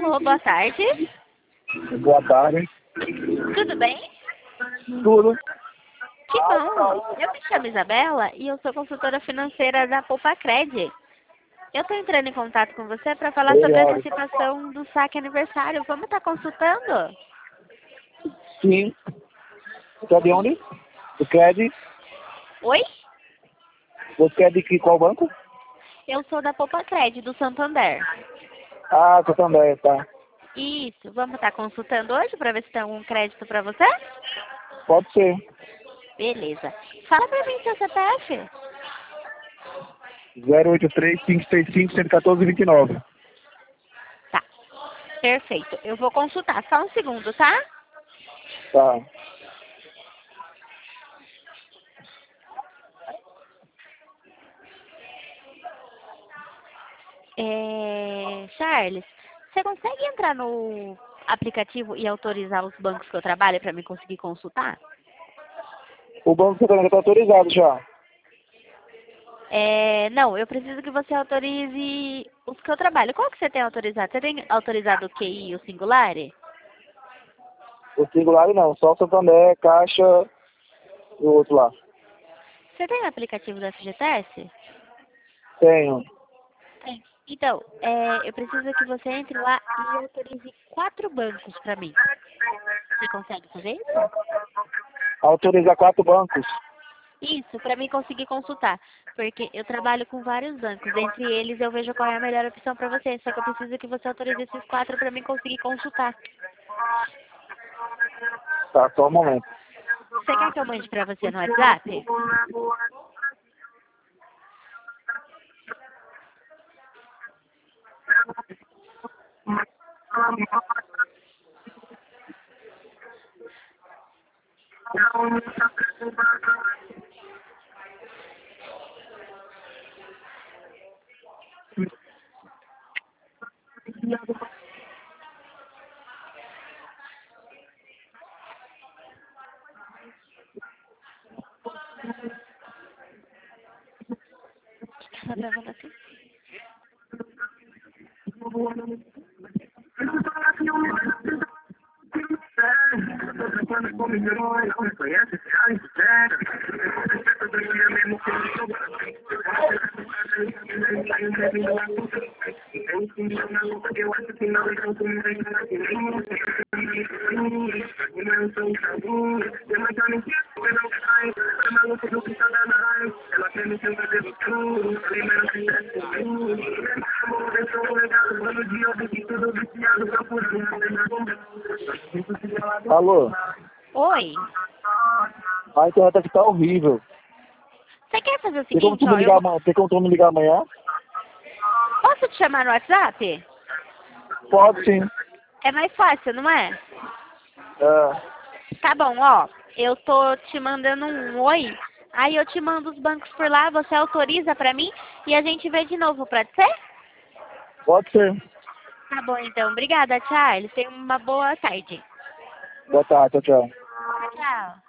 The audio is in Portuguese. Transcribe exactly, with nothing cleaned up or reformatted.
Alô, boa tarde. Boa tarde. Tudo bem? Tudo. Que bom. Eu me chamo Isabela e eu sou consultora financeira da Poupacred. Eu estou entrando em contato com você para falar sobre a Obrigado. antecipação do saque aniversário. Vamos estar consultando? Sim. Você é de onde? Do Cred? Oi? Você é de que, qual banco? Eu sou da Poupacred, do Santander. Ah, você também, tá. Isso. Vamos estar consultando hoje para ver se tem algum crédito para você? Pode ser. Beleza. Fala para mim seu C P F. zero oito três, cinco seis cinco, um um quatro, dois nove. Tá. Perfeito. Eu vou consultar. Só um segundo, tá? Tá. É... Charles, você consegue entrar no aplicativo e autorizar os bancos que eu trabalho para me conseguir consultar? O banco que você está autorizado já. É... Não, eu preciso que você autorize os que eu trabalho. Qual que você tem autorizado? Você tem autorizado o Q I e o Singular? O singular não, só o Santander, Caixa e o outro lá. Você tem o aplicativo do F G T S? Tenho. Tem. Então, é, eu preciso que você entre lá e autorize quatro bancos para mim. Você consegue fazer isso? Autorizar quatro bancos. Isso, para mim conseguir consultar. Porque eu trabalho com vários bancos. Entre eles eu vejo qual é a melhor opção para você. Só que eu preciso que você autorize esses quatro para mim conseguir consultar. Tá, só um momento. Você quer que eu mande para você no WhatsApp? Ela gravando assim? Alô? Oi. A internet aqui tá horrível. Você quer fazer o Tem como tu seguinte, me ó, eu ligar vou... amanhã? Tem como tu me ligar amanhã? Posso te chamar no WhatsApp? Pode sim. É mais fácil, não é? É, Tá bom, ó. Eu tô te mandando um oi. Aí eu te mando os bancos por lá, você autoriza pra mim e a gente vê de novo, pode ser? pode ser. Tá bom, então. Obrigada, Charles. Tenha uma boa tarde. Boa tarde, tchau, tchau. Tchau, tchau.